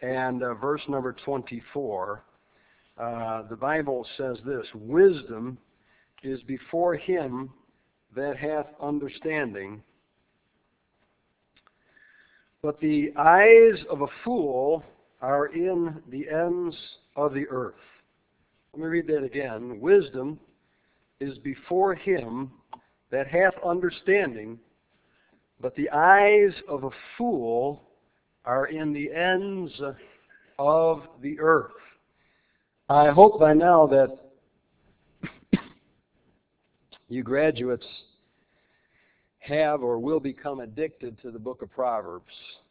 and verse number 24, the Bible says this: wisdom is before him that hath understanding, but the eyes of a fool are in the ends of the earth. Let me read that again. Wisdom is before him that hath understanding, but the eyes of a fool are in the ends of the earth. I hope by now that you graduates have or will become addicted to the book of Proverbs.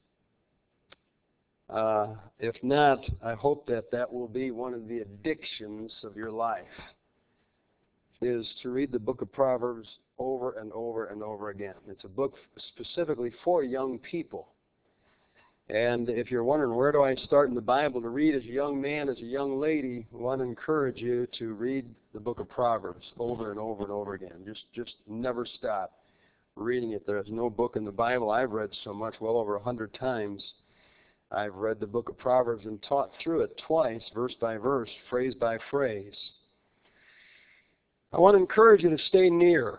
If not, I hope that that will be one of the addictions of your life, is to read the book of Proverbs over and over and over again. It's a book specifically for young people. And if you're wondering, where do I start in the Bible to read as a young man, as a young lady, I want to encourage you to read the book of Proverbs over and over and over again. Just never stop reading it. There's no book in the Bible I've read so much, well over 100 times. I've read the book of Proverbs and taught through it twice, verse by verse, phrase by phrase. I want to encourage you to stay near.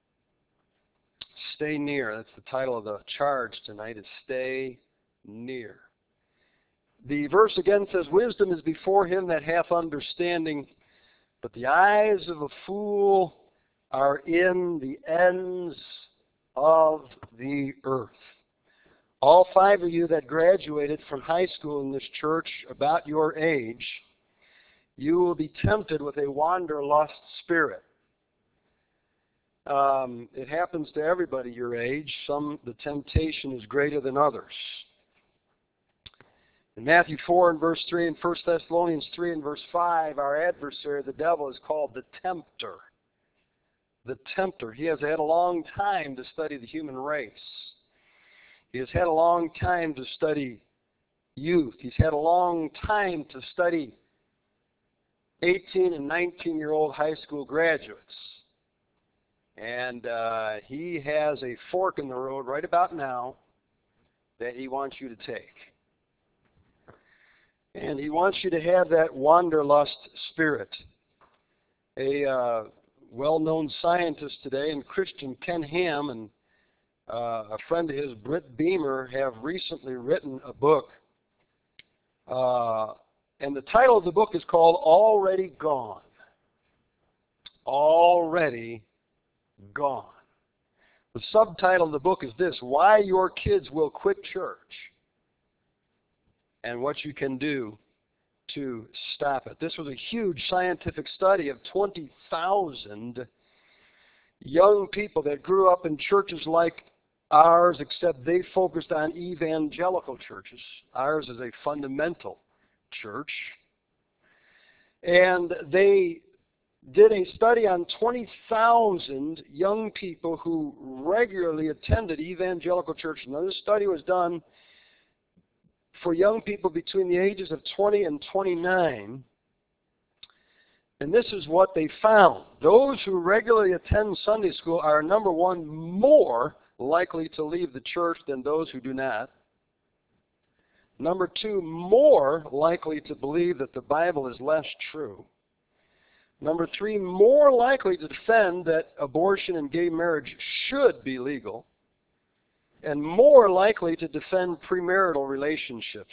Stay near. That's the title of the charge tonight, is stay near. The verse again says, wisdom is before him that hath understanding, but the eyes of a fool are in the ends of the earth. All 5 of you that graduated from high school in this church about your age, you will be tempted with a wanderlust spirit. It happens to everybody your age. The temptation is greater than others. In Matthew 4 and verse 3 and 1 Thessalonians 3 and verse 5, our adversary, the devil, is called the tempter. The tempter. He has had a long time to study the human race. He has had a long time to study youth. He's had a long time to study 18 and 19-year-old high school graduates. And he has a fork in the road right about now that he wants you to take. And he wants you to have that wanderlust spirit. A well-known scientist today, and Christian, Ken Ham, and a friend of his, Britt Beamer, have recently written a book. And the title of the book is called Already Gone. Already Gone. The subtitle of the book is this: Why Your Kids Will Quit Church and What You Can Do to Stop It. This was a huge scientific study of 20,000 young people that grew up in churches like ours, except they focused on evangelical churches. Ours is a fundamental church. And they did a study on 20,000 young people who regularly attended evangelical churches. Now, this study was done for young people between the ages of 20 and 29. And this is what they found. Those who regularly attend Sunday school are, number one, more likely to leave the church than those who do not. Number two, more likely to believe that the Bible is less true. Number three, more likely to defend that abortion and gay marriage should be legal. And more likely to defend premarital relationships.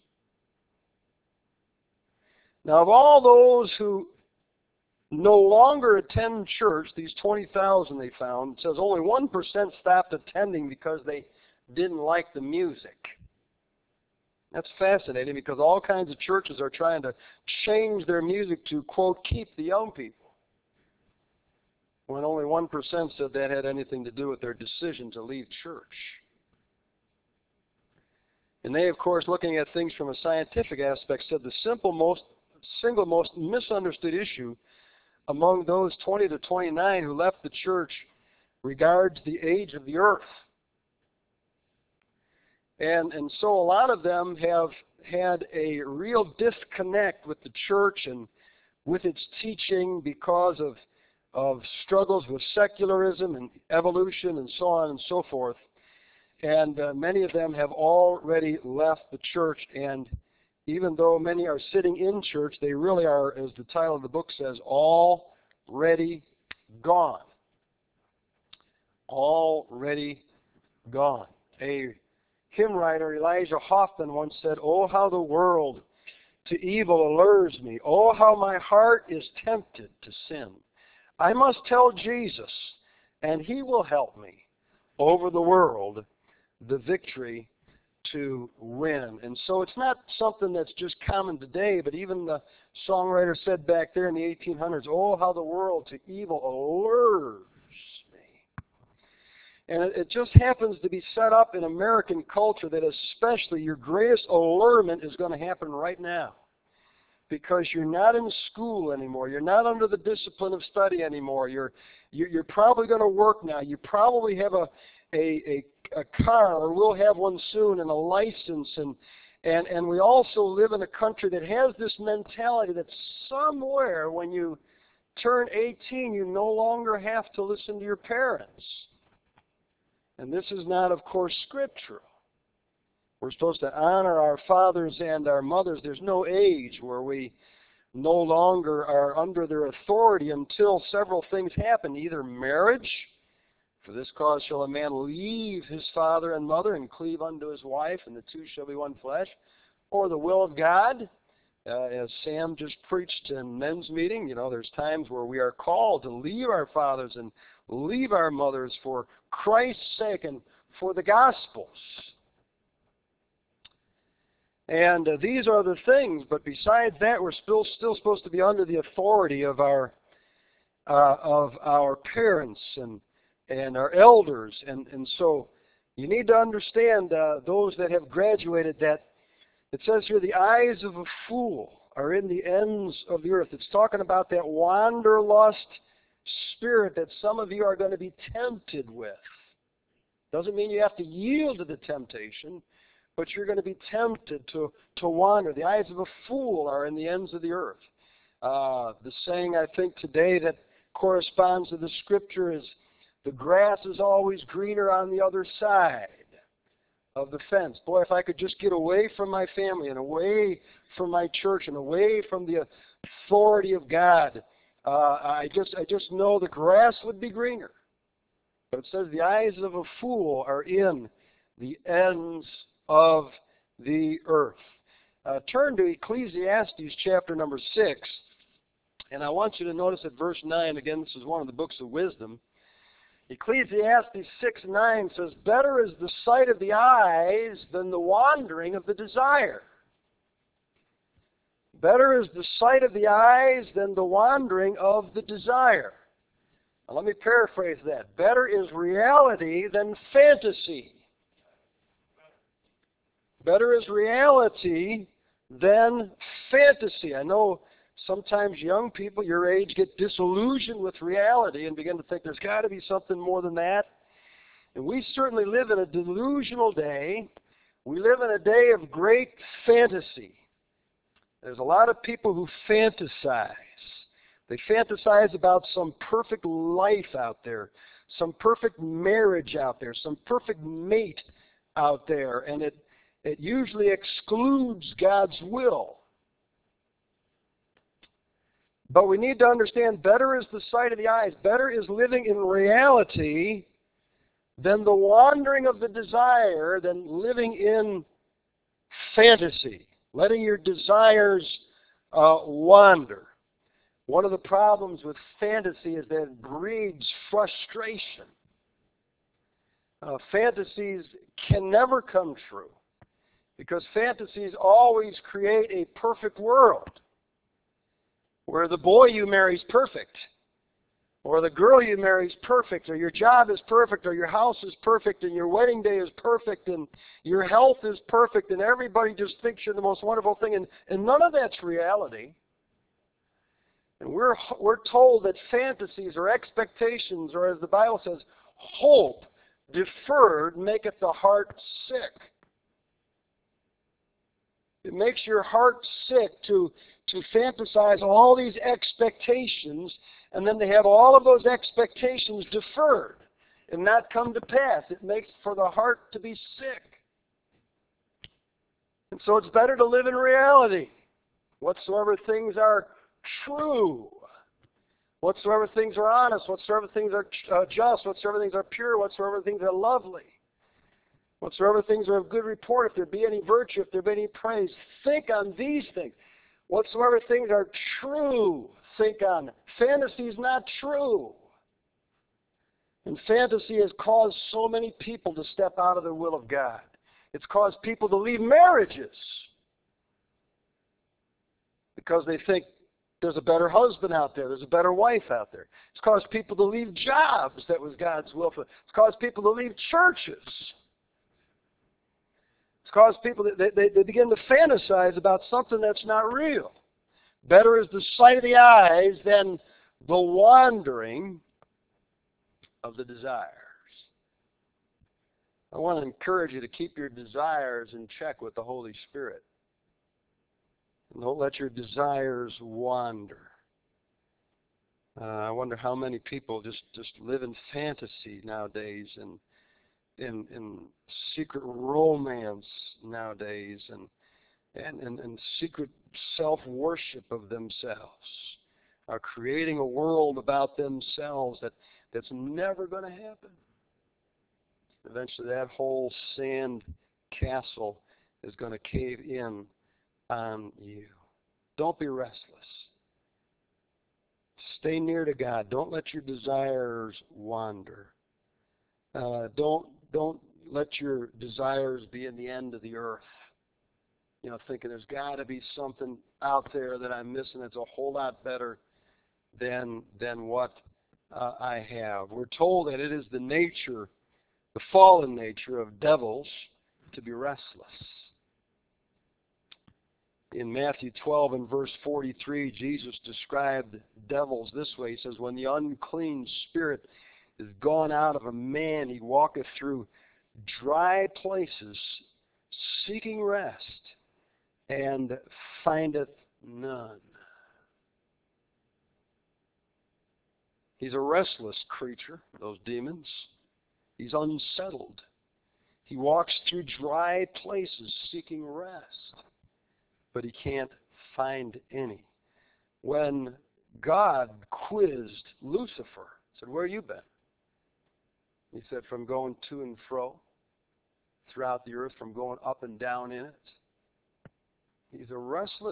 Now, of all those who no longer attend church, these 20,000 they found, it says only 1% stopped attending because they didn't like the music. That's fascinating, because all kinds of churches are trying to change their music to, quote, keep the young people, when only 1% said that had anything to do with their decision to leave church. And they, of course, looking at things from a scientific aspect, said the single most misunderstood issue among those 20 to 29 who left the church regards the age of the earth. And so a lot of them have had a real disconnect with the church and with its teaching because of struggles with secularism and evolution and so on and so forth. And many of them have already left the church, and Even though many are sitting in church, they really are, as the title of the book says, already gone. Already gone. A hymn writer, Elijah Hoffman, once said, "Oh, how the world to evil allures me. Oh, how my heart is tempted to sin. I must tell Jesus, and He will help me over the world, the victory to win." And so it's not something that's just common today, but even the songwriter said back there in the 1800s, "Oh, how the world to evil allures me." And it just happens to be set up in American culture that especially your greatest allurement is going to happen right now. Because you're not in school anymore. You're not under the discipline of study anymore. You're probably going to work now. You probably have a car, or will have one soon, and a license. And we also live in a country that has this mentality that somewhere when you turn 18, you no longer have to listen to your parents. And this is not, of course, scriptural. We're supposed to honor our fathers and our mothers. There's no age where we no longer are under their authority until several things happen. Either marriage, for this cause shall a man leave his father and mother and cleave unto his wife, and the two shall be one flesh, or the will of God. As Sam just preached in men's meeting, there's times where we are called to leave our fathers and leave our mothers for Christ's sake and for the gospel's. And these are the things, but besides that, we're still supposed to be under the authority of our parents and our elders. And so you need to understand, those that have graduated, that it says here, the eyes of a fool are in the ends of the earth. It's talking about that wanderlust spirit that some of you are going to be tempted with. Doesn't mean you have to yield to the temptation, but you're going to be tempted to wander. The eyes of a fool are in the ends of the earth. The saying, I think, today that corresponds to the scripture is, the grass is always greener on the other side of the fence. Boy, if I could just get away from my family and away from my church and away from the authority of God, I just know the grass would be greener. But it says the eyes of a fool are in the ends of the earth. Turn to Ecclesiastes chapter number 6, and I want you to notice at verse 9, again, this is one of the books of wisdom. Ecclesiastes 6:9 says, "Better is the sight of the eyes than the wandering of the desire." Better is the sight of the eyes than the wandering of the desire. Now, let me paraphrase that. Better is reality than fantasy. Better is reality than fantasy. I know sometimes young people your age get disillusioned with reality and begin to think there's got to be something more than that. And we certainly live in a delusional day. We live in a day of great fantasy. There's a lot of people who fantasize. They fantasize about some perfect life out there, some perfect marriage out there, some perfect mate out there, and it usually excludes God's will. But we need to understand, better is the sight of the eyes. Better is living in reality than the wandering of the desire, than living in fantasy, letting your desires wander. One of the problems with fantasy is that it breeds frustration. Fantasies can never come true because fantasies always create a perfect world where the boy you marry is perfect, or the girl you marry is perfect, or your job is perfect, or your house is perfect, and your wedding day is perfect, and your health is perfect, and everybody just thinks you're the most wonderful thing, and none of that's reality. And we're told that fantasies or expectations, or as the Bible says, hope deferred maketh the heart sick. It makes your heart sick to fantasize all these expectations, and then to have all of those expectations deferred and not come to pass. It makes for the heart to be sick. And so it's better to live in reality. Whatsoever things are true, whatsoever things are honest, whatsoever things are just, whatsoever things are pure, whatsoever things are lovely, whatsoever things are of good report, if there be any virtue, if there be any praise, think on these things. Whatsoever things are true, think on. Fantasy is not true. And fantasy has caused so many people to step out of the will of God. It's caused people to leave marriages because they think there's a better husband out there, there's a better wife out there. It's caused people to leave jobs that was God's will for them. It's caused people to leave churches. It's caused people, they begin to fantasize about something that's not real. Better is the sight of the eyes than the wandering of the desires. I want to encourage you to keep your desires in check with the Holy Spirit. And don't let your desires wander. I wonder how many people just live in fantasy nowadays and in secret romance nowadays and secret self-worship of themselves, are creating a world about themselves that's never going to happen. Eventually that whole sand castle is going to cave in on you. Don't be restless. Stay near to God. Don't let your desires wander. Don't let your desires be in the end of the earth. You know, thinking there's got to be something out there that I'm missing that's a whole lot better than what I have. We're told that it is the nature, the fallen nature of devils to be restless. In Matthew 12 and verse 43, Jesus described devils this way. He says, when the unclean spirit is gone out of a man, he walketh through dry places, seeking rest, and findeth none. He's a restless creature, those demons. He's unsettled. He walks through dry places seeking rest, but he can't find any. When God quizzed Lucifer, said, where you been? He said, from going to and fro throughout the earth, from going up and down in it. He's a restless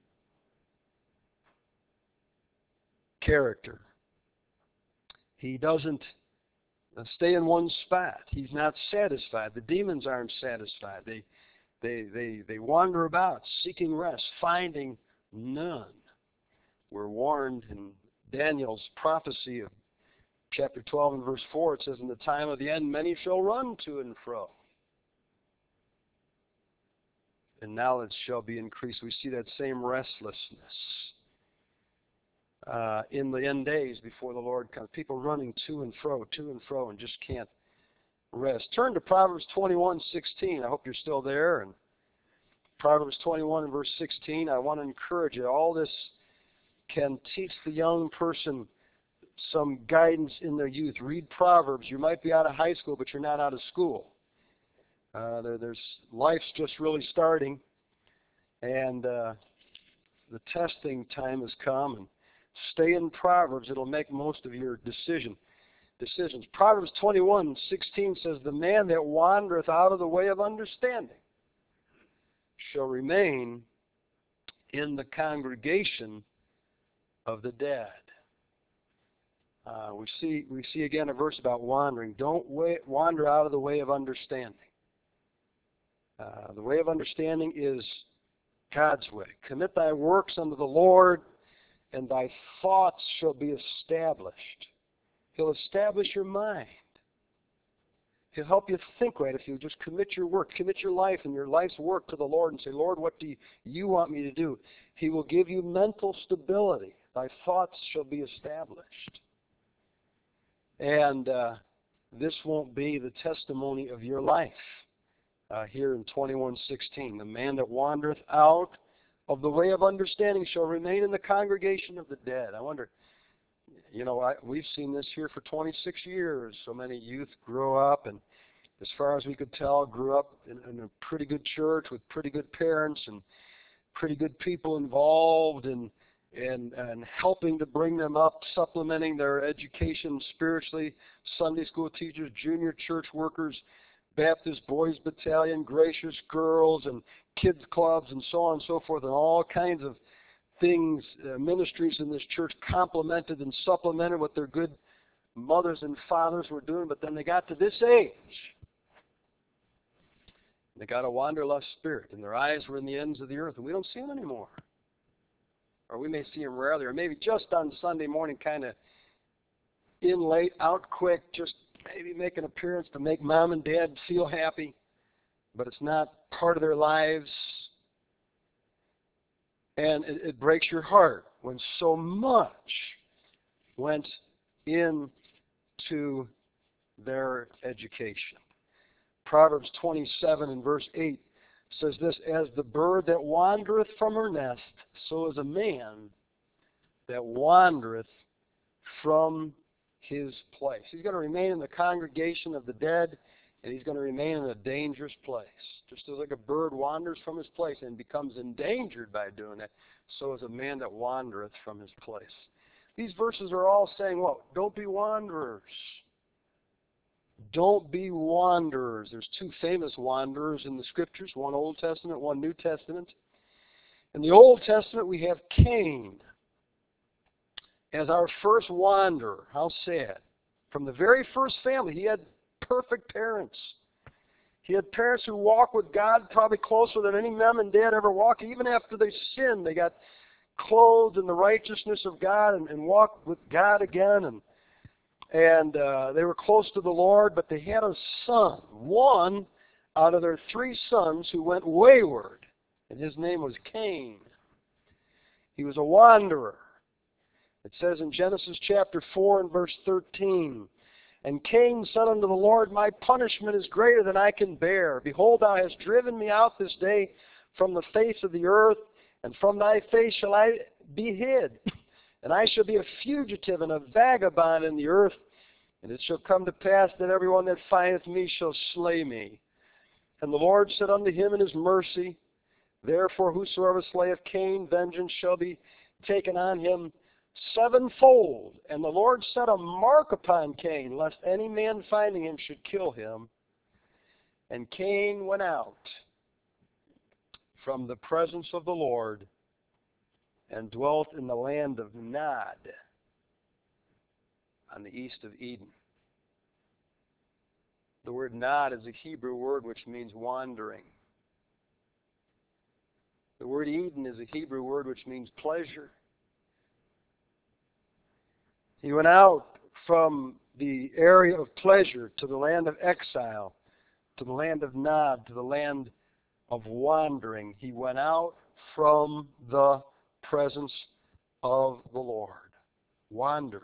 character. He doesn't stay in one spot. He's not satisfied. The demons aren't satisfied. They wander about seeking rest, finding none. We're warned in Daniel's prophecy of chapter 12 and verse 4, it says, in the time of the end, many shall run to and fro, and knowledge shall be increased. We see that same restlessness in the end days before the Lord comes. People running to and fro, and just can't rest. Turn to Proverbs 21:16. I hope you're still there. And Proverbs 21 and verse 16, I want to encourage you. All this can teach the young person some guidance in their youth. Read Proverbs. You might be out of high school, but you're not out of school. There's life's just really starting, and the testing time has come. And stay in Proverbs. It'll make most of your decisions. Proverbs 21:16 says, the man that wandereth out of the way of understanding shall remain in the congregation of the dead. We see again a verse about wandering. Don't wander out of the way of understanding. The way of understanding is God's way. Commit thy works unto the Lord, and thy thoughts shall be established. He'll establish your mind. He'll help you think right if you just commit your work, commit your life and your life's work to the Lord and say, Lord, what do you want me to do? He will give you mental stability. Thy thoughts shall be established. And this won't be the testimony of your life. Here in 21:16, the man that wandereth out of the way of understanding shall remain in the congregation of the dead. I wonder, we've seen this here for 26 years. So many youth grow up and as far as we could tell, grew up in a pretty good church with pretty good parents and pretty good people involved and helping to bring them up, supplementing their education spiritually, Sunday school teachers, junior church workers, Baptist Boys Battalion, Gracious Girls, and kids clubs, and so on and so forth, and all kinds of things, ministries in this church complemented and supplemented what their good mothers and fathers were doing. But then they got to this age. They got a wanderlust spirit, and their eyes were in the ends of the earth, and we don't see them anymore. Or we may see them rarely, or maybe just on Sunday morning, kind of in late, out quick, just maybe make an appearance to make mom and dad feel happy, but it's not part of their lives. And it breaks your heart when so much went into their education. Proverbs 27 and verse 8 says this, as the bird that wandereth from her nest, so is a man that wandereth from his place. He's going to remain in the congregation of the dead, and he's going to remain in a dangerous place. Just as like a bird wanders from his place and becomes endangered by doing it, so is a man that wandereth from his place. These verses are all saying, what? Don't be wanderers. Don't be wanderers. There's two famous wanderers in the Scriptures, one Old Testament, one New Testament. In the Old Testament, we have Cain as our first wanderer. How sad. From the very first family, he had perfect parents. He had parents who walked with God probably closer than any mom and dad ever walked. Even after they sinned, they got clothed in the righteousness of God and walked with God again. And they were close to the Lord, but they had a son, one out of their three sons who went wayward, and his name was Cain. He was a wanderer. It says in Genesis chapter 4 and verse 13, and Cain said unto the Lord, my punishment is greater than I can bear. Behold, thou hast driven me out this day from the face of the earth, and from thy face shall I be hid. And I shall be a fugitive and a vagabond in the earth. And it shall come to pass that everyone that findeth me shall slay me. And the Lord said unto him in his mercy, therefore whosoever slayeth Cain, vengeance shall be taken on him sevenfold. And the Lord set a mark upon Cain, lest any man finding him should kill him. And Cain went out from the presence of the Lord and dwelt in the land of Nod, on the east of Eden. The word Nod is a Hebrew word which means wandering. The word Eden is a Hebrew word which means pleasure. He went out from the area of pleasure to the land of exile, to the land of Nod, to the land of wandering. He went out from the presence of the Lord. Wandering.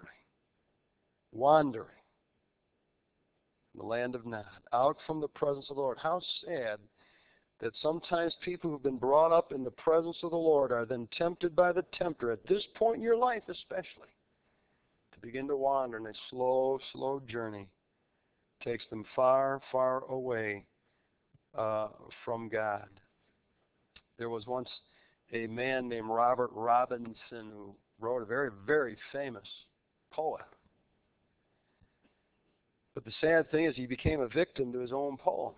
The land of Nod, out from the presence of the Lord. How sad that sometimes people who've been brought up in the presence of the Lord are then tempted by the tempter, at this point in your life especially, to begin to wander in a slow, slow journey. It takes them far, far away from God. There was once a man named Robert Robinson who wrote a very, very famous poem. But the sad thing is he became a victim to his own poem.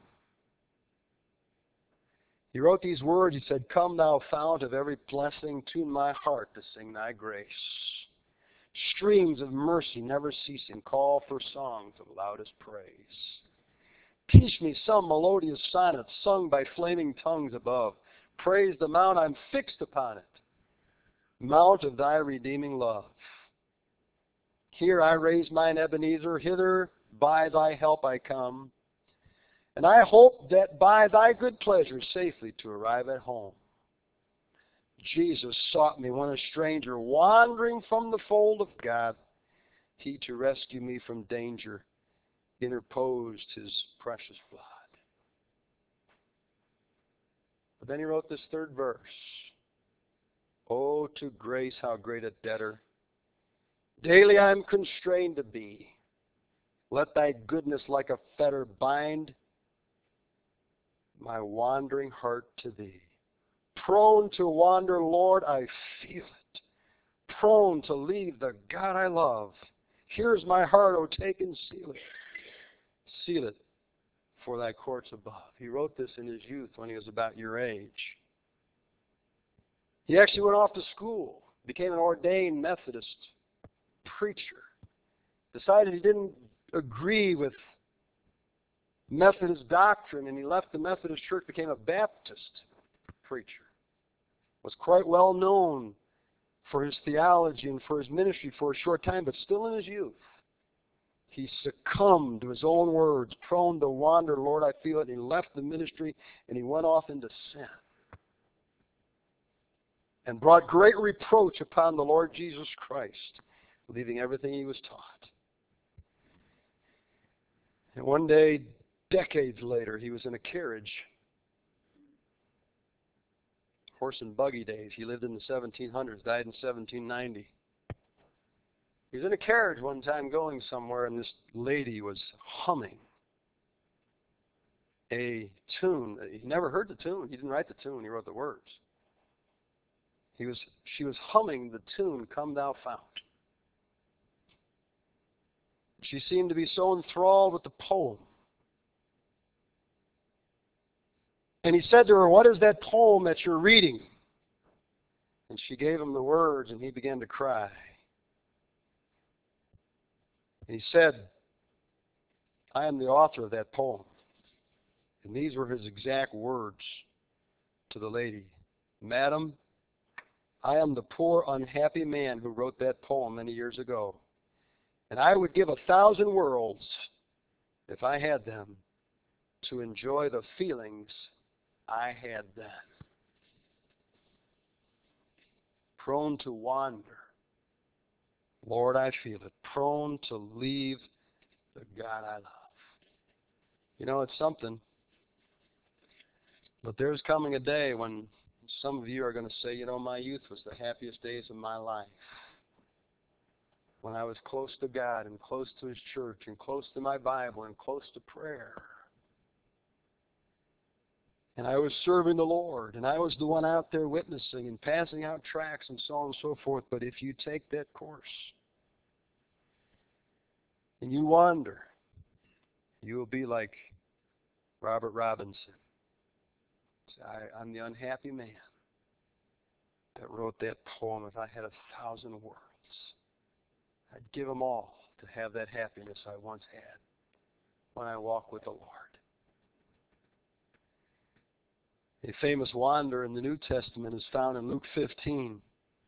He wrote these words. He said, come thou fount of every blessing, tune my heart to sing thy grace. Streams of mercy never ceasing, call for songs of loudest praise. Teach me some melodious sonnet sung by flaming tongues above. Praise the mount I'm fixed upon it, mount of thy redeeming love. Here I raise mine Ebenezer, hither by thy help I come, and I hope that by thy good pleasure safely to arrive at home. Jesus sought me when a stranger, wandering from the fold of God. He to rescue me from danger interposed his precious blood. But then he wrote this third verse. Oh, to grace how great a debtor daily I'm constrained to be. Let thy goodness like a fetter bind my wandering heart to thee. Prone to wander, Lord, I feel it. Prone to leave the God I love. Here's my heart, O take and seal it. Seal it for thy courts above. He wrote this in his youth when he was about your age. He actually went off to school, became an ordained Methodist preacher, decided he didn't agree with Methodist doctrine, and he left the Methodist church, became a Baptist preacher. Was quite well known for his theology and for his ministry for a short time, but still in his youth, he succumbed to his own words, prone to wander, Lord, I feel it, and he left the ministry, and he went off into sin and brought great reproach upon the Lord Jesus Christ, leaving everything he was taught. And one day, decades later, he was in a carriage, horse and buggy days. He lived in the 1700s, died in 1790. He was in a carriage one time going somewhere, and this lady was humming a tune. He never heard the tune. He didn't write the tune. He wrote the words. She was humming the tune, Come Thou Fount. She seemed to be so enthralled with the poem. And he said to her, what is that poem that you're reading? And she gave him the words, and he began to cry. And he said, I am the author of that poem. And these were his exact words to the lady. Madam, I am the poor, unhappy man who wrote that poem many years ago. And I would give 1,000 worlds, if I had them, to enjoy the feelings I had then. Prone to wander. Lord, I feel it. Prone to leave the God I love. You know, it's something. But there's coming a day when some of you are going to say, you know, my youth was the happiest days of my life. When I was close to God and close to His church and close to my Bible and close to prayer. And I was serving the Lord, and I was the one out there witnessing and passing out tracts and so on and so forth. But if you take that course and you wander, you will be like Robert Robinson. I'm the unhappy man that wrote that poem. If I had 1,000 words, I'd give them all to have that happiness I once had when I walk with the Lord. A famous wanderer in the New Testament is found in Luke 15.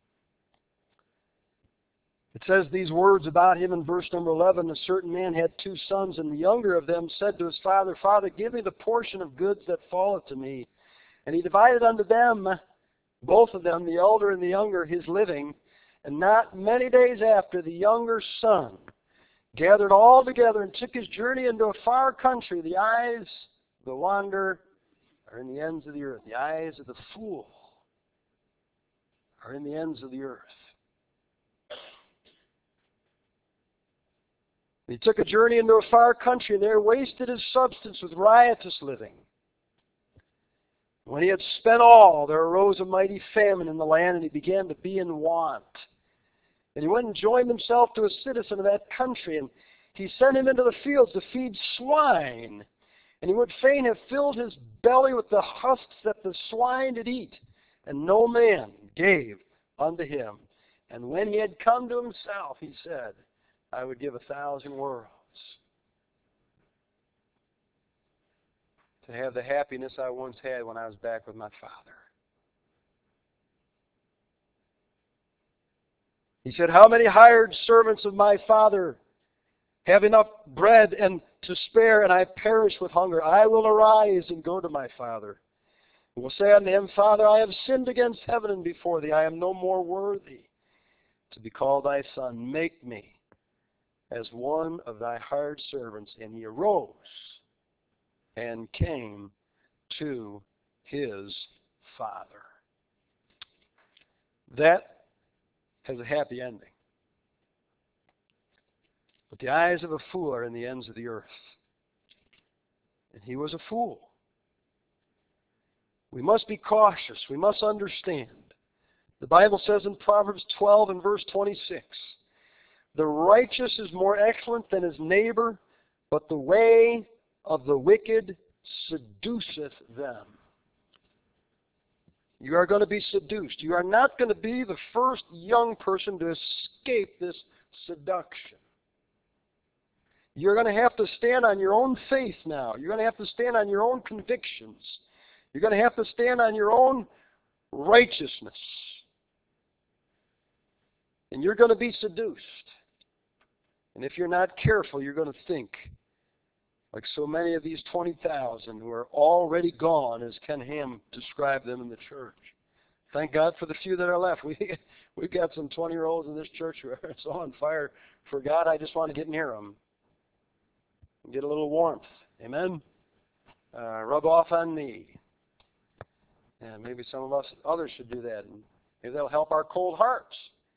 It says these words about him in verse number 11. A certain man had 2 sons, and the younger of them said to his father, Father, give me the portion of goods that falleth to me. And he divided unto them, both of them, the elder and the younger, his living. And not many days after, the younger son gathered all together and took his journey into a far country. The eyes of the wanderer are in the ends of the earth. The eyes of the fool are in the ends of the earth. He took a journey into a far country, and there wasted his substance with riotous living. When he had spent all, there arose a mighty famine in the land, and he began to be in want. And he went and joined himself to a citizen of that country, and he sent him into the fields to feed swine. And he would fain have filled his belly with the husks that the swine did eat. And no man gave unto him. And when he had come to himself, he said, I would give 1,000 worlds to have the happiness I once had when I was back with my Father. He said, how many hired servants of my Father have enough bread and to spare, and I perish with hunger? I will arise and go to my Father, and will say unto him, Father, I have sinned against heaven and before thee. I am no more worthy to be called thy son. Make me as one of thy hired servants. And he arose and came to his Father. That has a happy ending. But the eyes of a fool are in the ends of the earth. And he was a fool. We must be cautious. We must understand. The Bible says in Proverbs 12 and verse 26, the righteous is more excellent than his neighbor, but the way of the wicked seduceth them. You are going to be seduced. You are not going to be the first young person to escape this seduction. You're going to have to stand on your own faith now. You're going to have to stand on your own convictions. You're going to have to stand on your own righteousness. And you're going to be seduced. And if you're not careful, you're going to think, like so many of these 20,000 who are already gone, as Ken Ham described them in the church. Thank God for the few that are left. We've got some 20-year-olds in this church who are so on fire for God, I just want to get near them. Get a little warmth. Amen? Rub off on me. And maybe some of us others should do that. And maybe that'll help our cold hearts.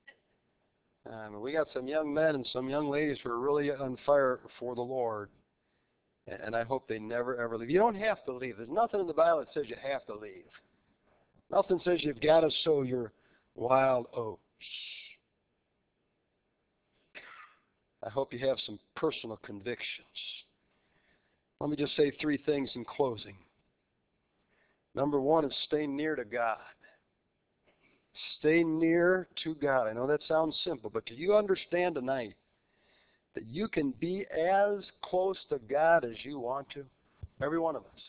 We got some young men and some young ladies who are really on fire for the Lord. And I hope they never, ever leave. You don't have to leave. There's nothing in the Bible that says you have to leave. Nothing says you've got to sow your wild oats. I hope you have some personal convictions. Let me just say three things in closing. Number one is stay near to God. Stay near to God. I know that sounds simple, but do you understand tonight that you can be as close to God as you want to? Every one of us.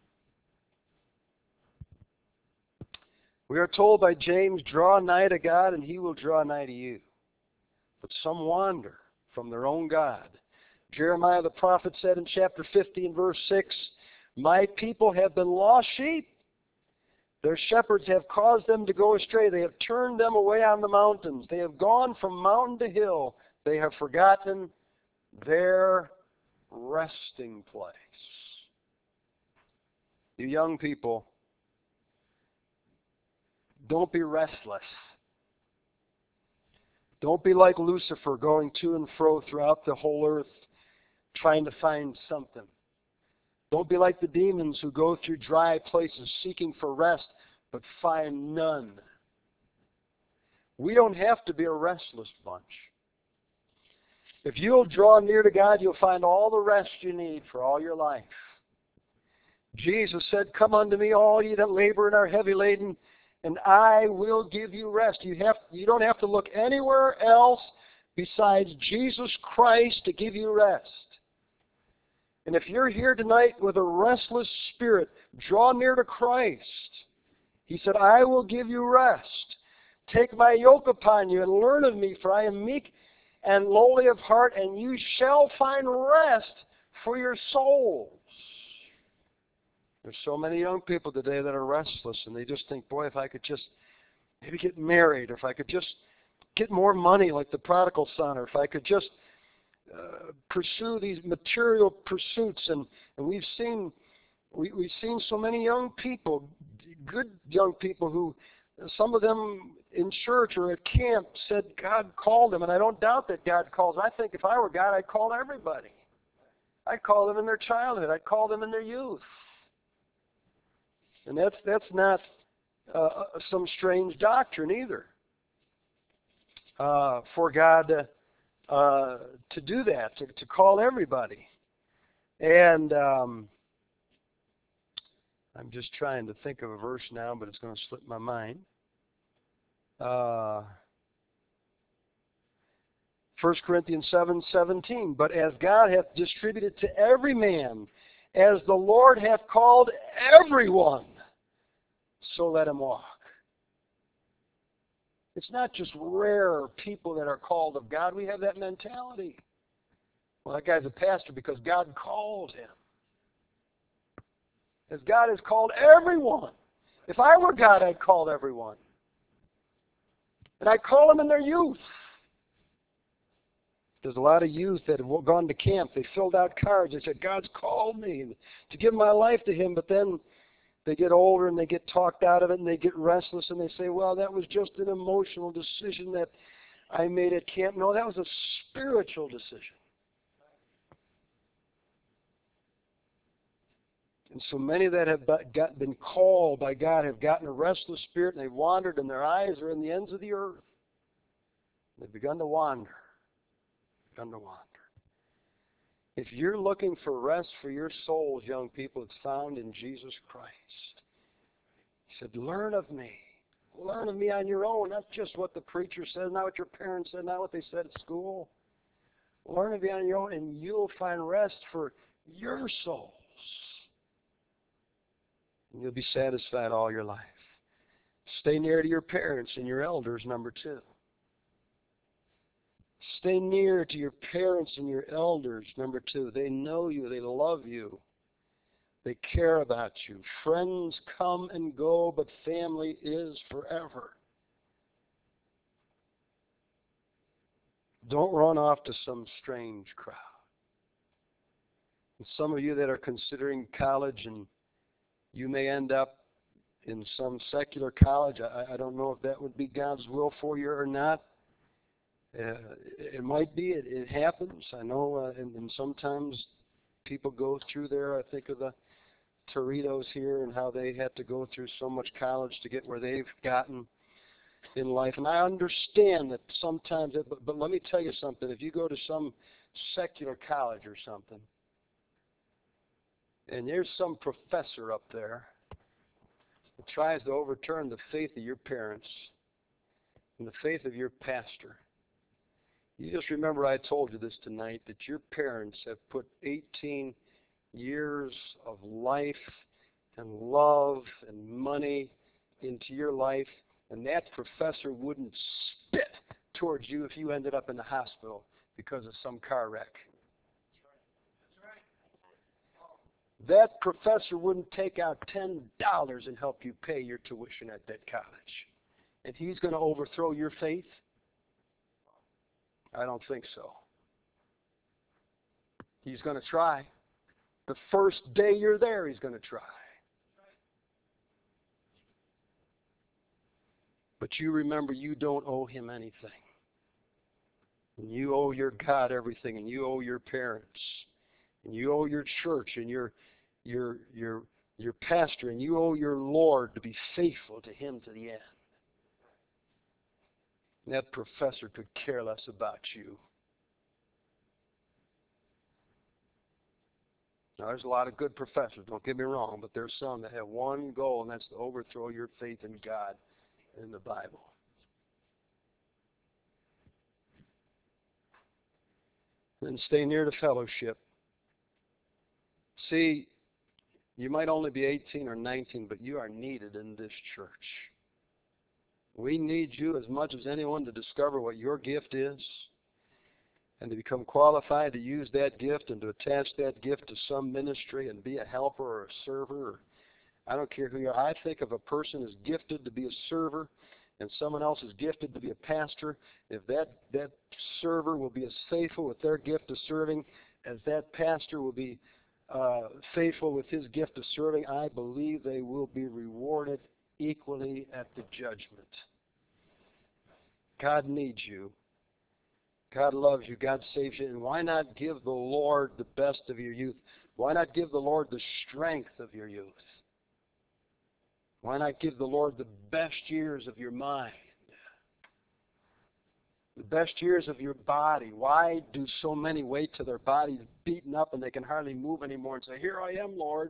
We are told by James, draw nigh to God and He will draw nigh to you. But some wander from their own God. Jeremiah the prophet said in chapter 50 and verse 6, my people have been lost sheep. Their shepherds have caused them to go astray. They have turned them away on the mountains. They have gone from mountain to hill. They have forgotten their resting place. You young people, don't be restless. Don't be like Lucifer going to and fro throughout the whole earth trying to find something. Don't be like the demons who go through dry places seeking for rest but find none. We don't have to be a restless bunch. If you'll draw near to God, you'll find all the rest you need for all your life. Jesus said, come unto me, all ye that labor and are heavy laden, and I will give you rest. You don't have to look anywhere else besides Jesus Christ to give you rest. And if you're here tonight with a restless spirit, draw near to Christ. He said, I will give you rest. Take my yoke upon you and learn of me, for I am meek and lowly of heart, and you shall find rest for your souls. There's so many young people today that are restless, and they just think, boy, if I could just maybe get married, or if I could just get more money like the prodigal son, or if I could just pursue these material pursuits. And we've seen so many young people, good young people, who some of them in church or at camp said God called them, and I don't doubt that God calls. I think if I were God, I'd call everybody. I'd call them in their childhood. I'd call them in their youth. And that's not some strange doctrine either. For God to do that, to call everybody. And I'm just trying to think of a verse now, but it's going to slip my mind. 1 Corinthians 7:17. But as God hath distributed to every man, as the Lord hath called everyone, so let him walk. It's not just rare people that are called of God. We have that mentality. Well, that guy's a pastor because God called him. As God has called everyone. If I were God, I'd call everyone. And I'd call them in their youth. There's a lot of youth that have gone to camp. They filled out cards. They said, God's called me to give my life to Him. But then they get older and they get talked out of it and they get restless and they say, well, that was just an emotional decision that I made at camp. No, that was a spiritual decision. And so many that have been called by God have gotten a restless spirit, and they've wandered, and their eyes are in the ends of the earth. They've begun to wander. If you're looking for rest for your souls, young people, it's found in Jesus Christ. He said, learn of me. Learn of me on your own, not just what the preacher said, not what your parents said, not what they said at school. Learn of me on your own, and you'll find rest for your souls. And you'll be satisfied all your life. Stay near to your parents and your elders, number 2. Stay near to your parents and your elders, number 2. They know you. They love you. They care about you. Friends come and go, but family is forever. Don't run off to some strange crowd. And some of you that are considering college, and you may end up in some secular college. I don't know if that would be God's will for you or not. It might be. It happens. I know, and sometimes people go through there. I think of the Toritos here and how they had to go through so much college to get where they've gotten in life. And I understand that sometimes, but let me tell you something. If you go to some secular college or something, and there's some professor up there that tries to overturn the faith of your parents and the faith of your pastor, you just remember I told you this tonight, that your parents have put 18 years of life and love and money into your life, and that professor wouldn't spit towards you if you ended up in the hospital because of some car wreck. That professor wouldn't take out $10 and help you pay your tuition at that college. And he's going to overthrow your faith? I don't think so. He's going to try. The first day you're there, he's going to try. But you remember, you don't owe him anything. And you owe your God everything, and you owe your parents, and you owe your church, and your pastor, and you owe your Lord to be faithful to him to the end. And that professor could care less about you. Now, there's a lot of good professors, don't get me wrong, but there's some that have one goal, and that's to overthrow your faith in God and in the Bible. And stay near to fellowship. See, you might only be 18 or 19, but you are needed in this church. We need you as much as anyone to discover what your gift is and to become qualified to use that gift and to attach that gift to some ministry and be a helper or a server. I don't care who you are. I think if a person is gifted to be a server and someone else is gifted to be a pastor, if that server will be as faithful with their gift of serving as that pastor will be faithful with his gift of serving, I believe they will be rewarded equally at the judgment. God needs you. God loves you. God saves you. And why not give the Lord the best of your youth? Why not give the Lord the strength of your youth? Why not give the Lord the best years of your mind? The best years of your body. Why do so many wait till their body's beaten up and they can hardly move anymore and say, "Here I am, Lord"?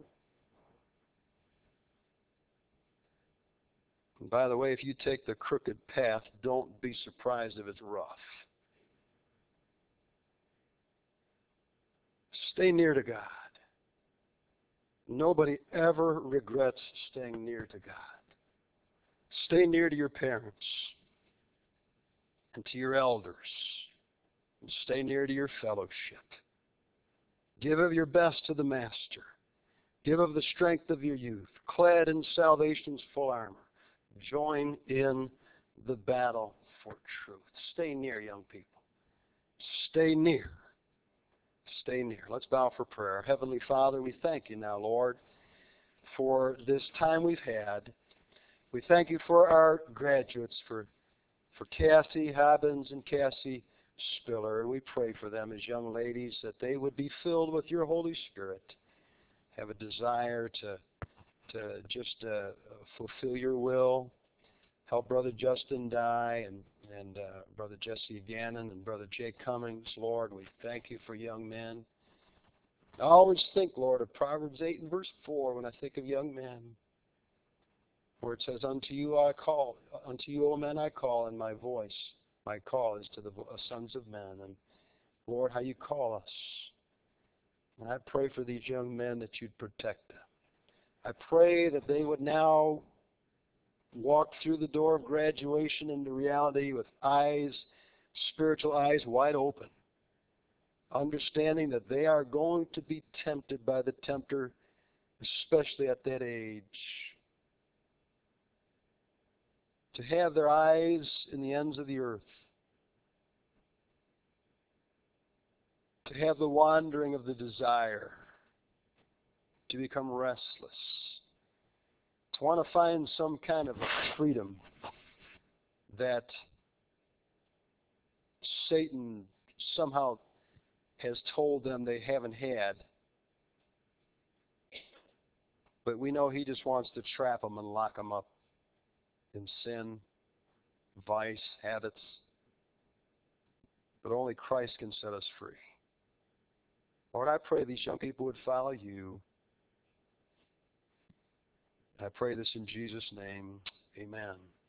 And by the way, if you take the crooked path, don't be surprised if it's rough. Stay near to God. Nobody ever regrets staying near to God. Stay near to your parents and to your elders. And stay near to your fellowship. Give of your best to the Master. Give of the strength of your youth, clad in salvation's full armor. Join in the battle for truth. Stay near, young people. Stay near. Stay near. Let's bow for prayer. Heavenly Father, we thank you now, Lord, for this time we've had. We thank you for our graduates, for Cassie Hobbins and Cassie Spiller. And we pray for them as young ladies that they would be filled with your Holy Spirit. have a desire to just fulfill your will. Help Brother Justin Dye and Brother Jesse Gannon and Brother Jay Cummings. Lord, we thank you for young men. I always think, Lord, of Proverbs 8 and verse 4 when I think of young men, where it says, unto you, O men, I call, and my call is to the sons of men. And Lord, how you call us. And I pray for these young men that you'd protect them. I pray that they would now walk through the door of graduation into reality with spiritual eyes wide open, understanding that they are going to be tempted by the tempter, especially at that age, to have their eyes in the ends of the earth, to have the wandering of the desire, to become restless, to want to find some kind of freedom that Satan somehow has told them they haven't had. But we know he just wants to trap them and lock them up in sin, vice, habits. But only Christ can set us free. Lord, I pray these young people would follow you. I pray this in Jesus' name. Amen.